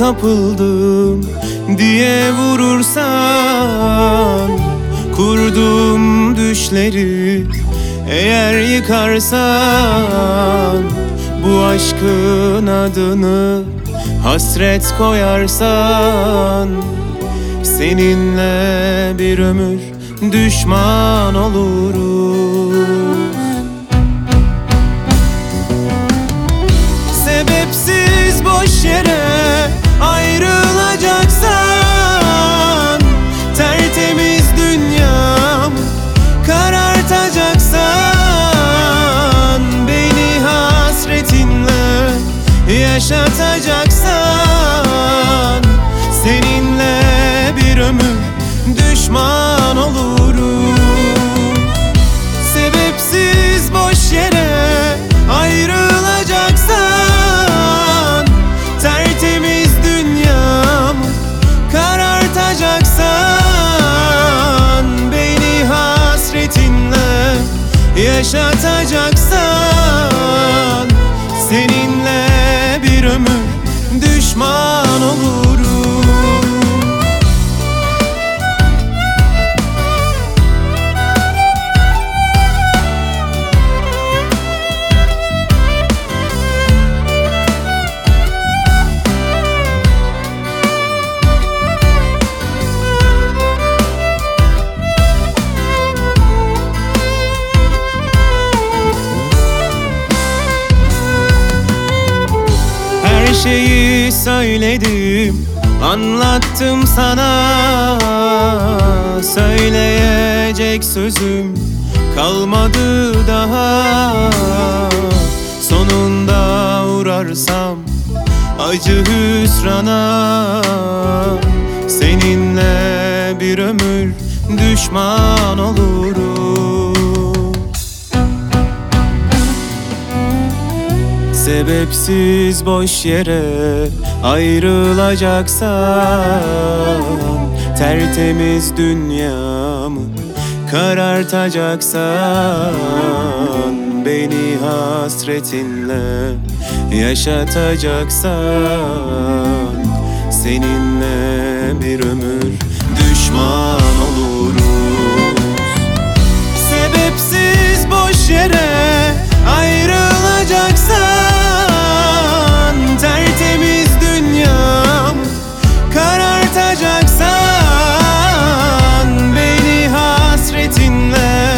kapıldım diye vurursan, kurduğum düşleri eğer yıkarsan, bu aşkın adını hasret koyarsan, seninle bir ömür düşman oluruz. Sebepsiz boş yere ayrılacaksan, tertemiz dünyamı karartacaksan, beni hasretinle yaşatacaksan, seninle bir ömür düşman olurum. Sebepsiz boş yere ayrılacaksan, tertemiz dünyamı karartacaksan, beni hasretinle yaşatacaksan, seninle bir ömür düşman olurum. Her şeyi söyledim, anlattım sana. Söyleyecek sözüm kalmadı daha. Sonunda uğrarsam acı hüsrana, seninle bir ömür düşman olurum. Sebepsiz boş yere ayrılacaksan, tertemiz dünyamı karartacaksan, beni hasretinle yaşatacaksan, seninle bir ömür düşman oluruz. Sebepsiz boş yere ayrılacaksan, tertemiz dünyamı karartacaksan, beni hasretinle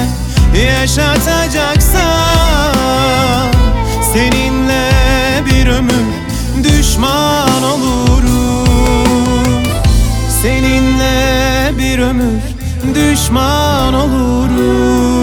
yaşatacaksan, seninle bir ömür düşman olurum. Seninle bir ömür düşman olurum.